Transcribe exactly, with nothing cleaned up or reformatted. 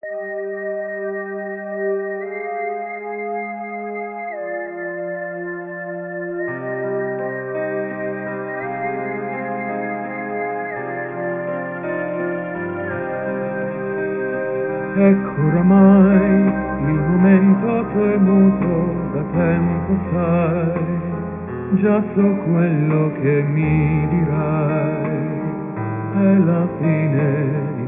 Ecco oramai il momento temuto da tempo, sai, già so quello che mi dirai, è la fine